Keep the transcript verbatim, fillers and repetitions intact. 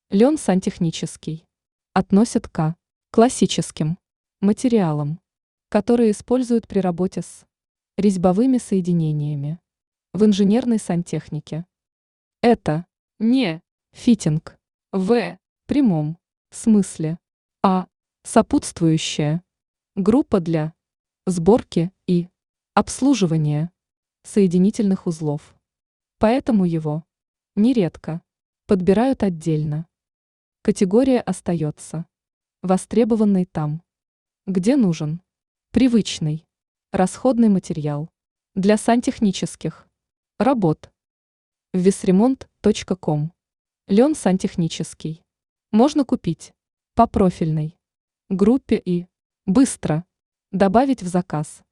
Лен сантехнический. Относят к классическим материалам, которые используют при работе с резьбовыми соединениями в инженерной сантехнике. Это не фитинг в прямом смысле, а сопутствующая группа для сборки и обслуживания соединительных узлов. Поэтому его нередко подбирают отдельно. Категория остается востребованной там, где нужен привычный расходный материал для сантехнических работ. весремонт точка ком. Лен сантехнический. Можно купить по профильной группе и быстро добавить в заказ.